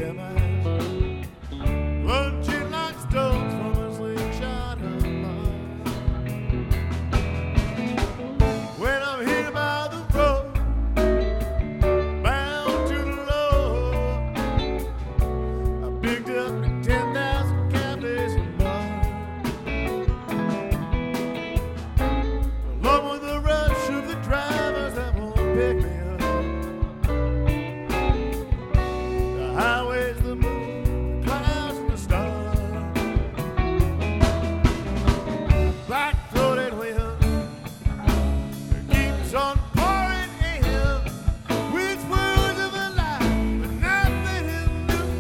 semis, punching like stones from a slingshot of mine. When I'm here by the road, bound to the Lord, I picked up 10,000 cafes and bars, along with the rush of the drivers that won't pick me up. Highways, the moon, the clouds, and the stars. Black-throated wind keeps on pouring in with words of a lie, but nothing is new.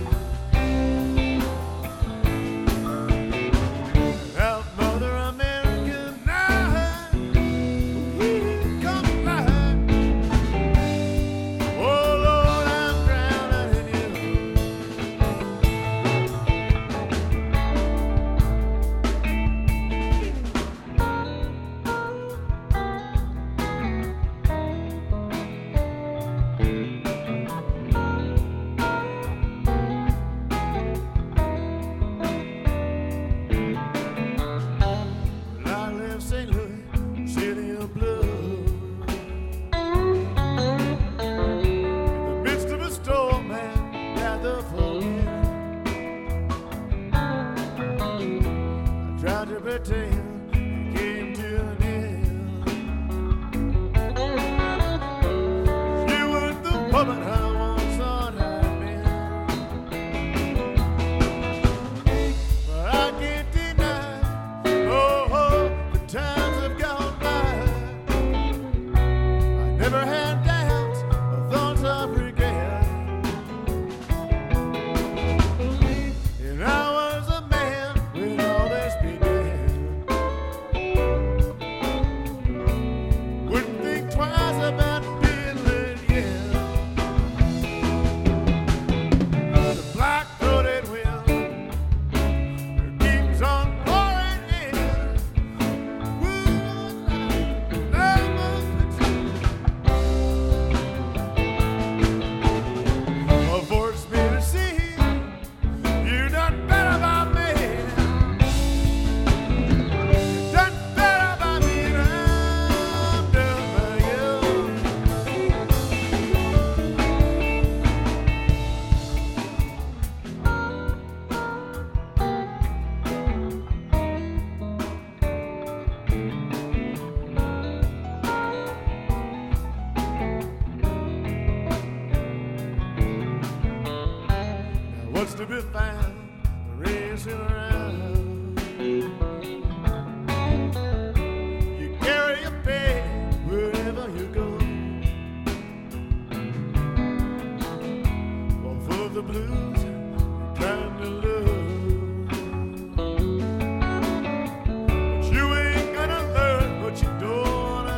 Out Mother America night, we come alive. Oh Lord, I'm drowning in you. I left St. Louis, city of blue. In the midst of a storm and wrath of forget, I tried to pretend it came to an end. You weren't the woman I once thought I'd been, but I can't deny, oh, the times have gone by. I never had doubts or thoughts of regret, and I was a man when all this began. Wouldn't think twice about feeling again. The black-throated wind keeps on pouring in. Forced me to see you done better by me. You done better by me than I'm done by you. Now what's to be found racing around? You carry your pain wherever you go, or full of the blues you're trying to lose. But you ain't gonna learn what you don't wanna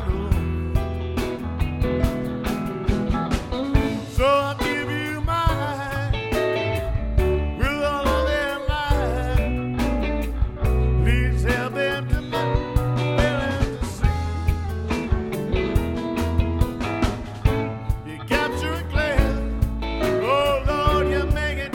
know. So I'll give you mine with all of their lies. Please help them to look, them to see. You capture a glance, oh Lord, you make it